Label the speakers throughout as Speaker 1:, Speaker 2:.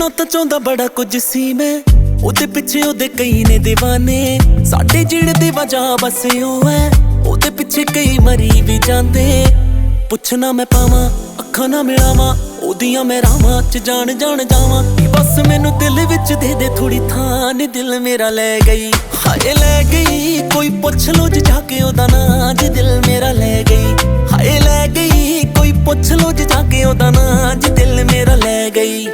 Speaker 1: ਦੇਖਣਾ ਤਾਂ ਚਾਹੁੰਦਾ ਬੜਾ ਕੁਝ ਸੀ ਮੈਂ, ਉਹਦੇ ਪਿੱਛੇ ਉਹਦੇ ਕਈ ਨੇ دیਵਾਨੇ। ਸਾਡੇ ਜਿਹੜੇ ਦੀ ਵਜ੍ਹਾ ਬਸ ਉਹ ਹੈ, ਉਹਦੇ ਪਿੱਛੇ ਕਈ ਮਰੀ ਵੀ ਜਾਂਦੇ। ਪੁੱਛਣਾ ਮੈਂ ਪਾਵਾਂ ਅੱਖਾਂ ਨਾ ਮਿਲਾਵਾਂ, ਉਹਦੀਆਂ ਮੈਂ ਰਾਵਾਂ ਚ ਜਾਣ ਜਾਵਾਂ। ਬਸ ਮੈਨੂੰ ਦਿਲ ਵਿੱਚ ਦੇ ਦੇ ਥੋੜੀ ਥਾਂ ਨੀ, ਦਿਲ ਮੇਰਾ ਲੈ ਗਈ ਹਾਏ ਲੈ ਗਈ। ਕੋਈ ਪੁੱਛ ਲੋ ਜਾ ਕੇ ਉਹਦਾ ਨਾਂ, ਜੇ ਦਿਲ ਮੇਰਾ ਲੈ ਗਈ ਹਾਏ ਲੈ ਗਈ। ਕੋਈ ਪੁੱਛ ਲੋ ਜਾ ਕੇ ਉਹਦਾ ਨਾਂ, ਜੇ ਦਿਲ ਮੇਰਾ ਲੈ ਗਈ।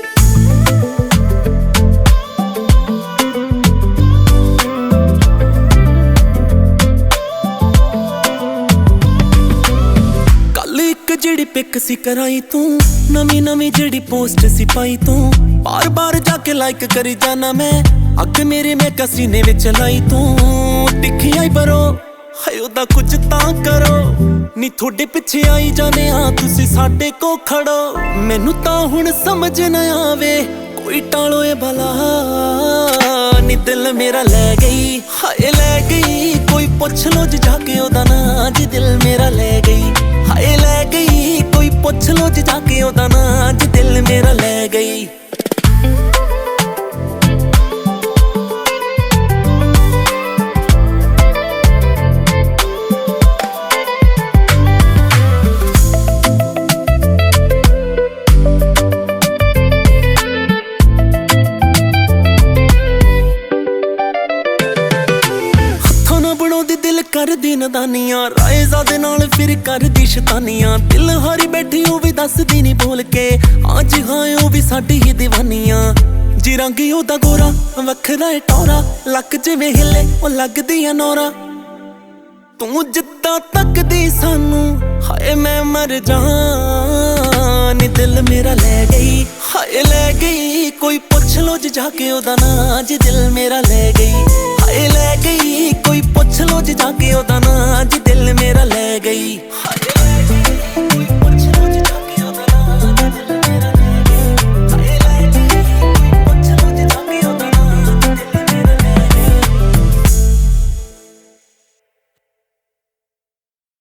Speaker 1: ਜਿਹੜੀ ਪਿਕ ਸੀ ਕਰਾਈ ਤੂੰ, ਨਵੀਂ ਜਿਹੜੀ ਪੋਸਟ ਸੀ ਪਾਈ ਤੂੰ, ਬਾਰ ਜਾ ਲਾਈਕ ਕਰੀ ਜਾਣਾ ਮੈਂ। ਅੱਗ ਮੇਰੇ ਮੈਂ ਕਸੀਨੇ ਵਿੱਚ ਲਾਈ ਤੂੰ, ਟਿੱਖੀ ਆਈ ਬਰੋ ਹਾਏ ਉਹਦਾ ਕੁਝ ਤਾਂ ਕਰੋ ਨੀ। ਤੁਹਾਡੇ ਪਿੱਛੇ ਆਈ ਜਾਨੇ ਆ ਤੁਸੀਂ ਸਾਡੇ ਕੋ ਖੜੋ। ਮੈਨੂੰ ਤਾਂ ਹੁਣ ਸਮਝ ਨਾ ਆਵੇ ਕੋਈ ਟਾਲੋ ਇਹ ਭਲਾ ਨੀ, ਦਿਲ ਮੇਰਾ ਲੈ ਗਈ ਹਾਏ ਲੈ ਗਈ। ਕੋਈ ਪੁੱਛ ਲੋ ਜਾ ਕੇ ਉਹਦਾ ਨਾਂ, ਜੇ ਦਿਲ ਮੇਰਾ ਲੈ ਗਈ ਹਾਏ ਲੈ ਗਈ। ਕੋਈ ਪੁੱਛ ਲੋ ਜਾ ਕੇ ਉਹਦਾ ਨਾਂ, ਜੇ ਦਿਲ ਮੇਰਾ ਲੈ ਗਈ। ਦਿਲ ਕਰਦੀ ਨਦਾਨੀਆਂ, ਰਾਏਜ਼ਾਦੇ ਨਾਲ ਫਿਰ ਕਰਦੀ ਸ਼ੈਤਾਨੀਆਂ। ਦਿਲ ਹਾਰੀ ਬੈਠੀ ਉਹ ਵੀ ਦੱਸਦੀ ਨੀ ਬੋਲ ਕੇ, ਅੱਜ ਹਾਂ ਉਹ ਵੀ ਸਾਡੀ ਹੀ دیਵਾਨੀਆਂ। ਜੀ ਰੰਗ ਉਹਦਾ ਗੋਰਾ ਵੱਖਰਾ ਏ ਟੌਰਾ, ਲੱਕ ਜਿਵੇਂ ਹਿੱਲੇ ਉਹ ਲੱਗਦੀ ਆ ਨੌਰਾ। ਤੂੰ ਜਿੱਦਾਂ ਤੱਕਦੀ ਸਾਨੂੰ ਹਾਏ ਮੈਂ ਮਰ ਜਾਂ ਨੀ, ਦਿਲ ਮੇਰਾ ਲੈ ਗਈ ਹਾਏ ਲੈ ਗਈ। ਕੋਈ ਪੁੱਛ ਲੋ ਜਾ ਕੇ ਉਹਦਾ ਨਾਂ, ਜੇ ਦਿਲ ਮੇਰਾ ਲੈ ਗਈ ਹਾਏ ਲੈ